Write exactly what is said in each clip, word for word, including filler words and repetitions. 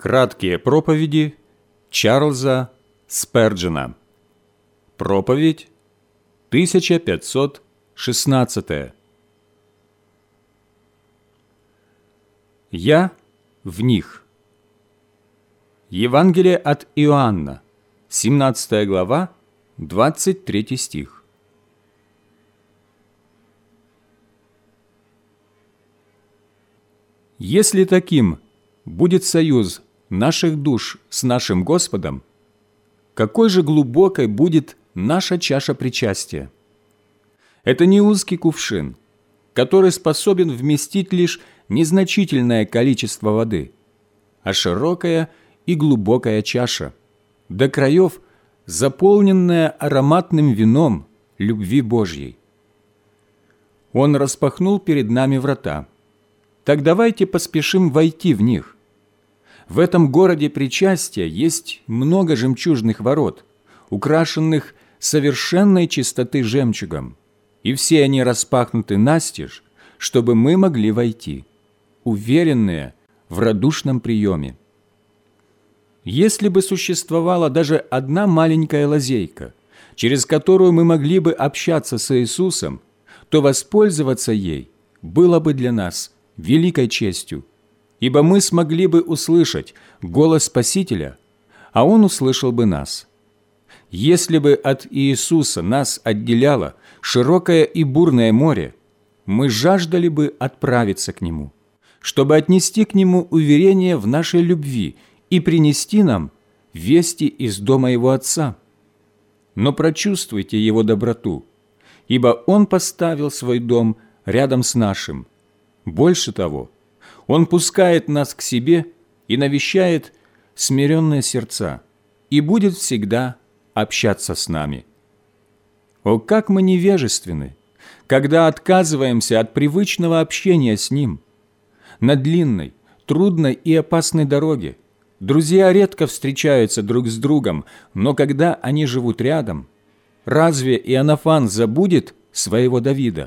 Краткие проповеди Чарльза Сперджена. Проповедь тысяча пятьсот шестнадцатая. Я в них. Евангелие от Иоанна, семнадцатая глава, двадцать третий стих. Если таким будет союз наших душ с нашим Господом, какой же глубокой будет наша чаша причастия? Это не узкий кувшин, который способен вместить лишь незначительное количество воды, а широкая и глубокая чаша, до краев заполненная ароматным вином любви Божьей. Он распахнул перед нами врата. Так давайте поспешим войти в них. В этом городе причастия есть много жемчужных ворот, украшенных совершенной чистоты жемчугом, и все они распахнуты настежь, чтобы мы могли войти, уверенные в радушном приеме. Если бы существовала даже одна маленькая лазейка, через которую мы могли бы общаться с Иисусом, то воспользоваться ей было бы для нас великой честью, ибо мы смогли бы услышать голос Спасителя, а Он услышал бы нас. Если бы от Иисуса нас отделяло широкое и бурное море, мы жаждали бы отправиться к Нему, чтобы отнести к Нему уверение в нашей любви и принести нам вести из дома Его Отца. Но прочувствуйте Его доброту, ибо Он поставил свой дом рядом с нашим. Больше того, Он пускает нас к себе и навещает смиренные сердца и будет всегда общаться с нами. О, как мы невежественны, когда отказываемся от привычного общения с Ним! На длинной, трудной и опасной дороге друзья редко встречаются друг с другом, но когда они живут рядом, разве Иоаннафан забудет своего Давида?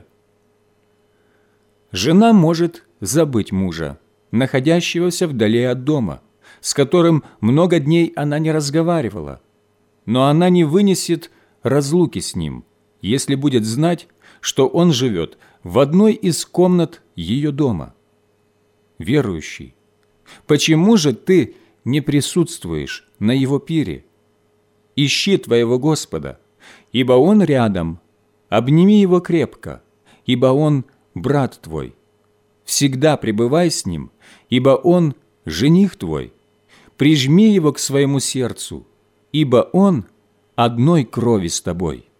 Жена может забыть мужа, находящегося вдали от дома, с которым много дней она не разговаривала, но она не вынесет разлуки с ним, если будет знать, что он живет в одной из комнат ее дома. Верующий, почему же ты не присутствуешь на его пире? Ищи твоего Господа, ибо Он рядом, обними Его крепко, ибо Он брат твой. Всегда пребывай с Ним, ибо Он жених твой. Прижми Его к своему сердцу, ибо Он одной крови с тобой.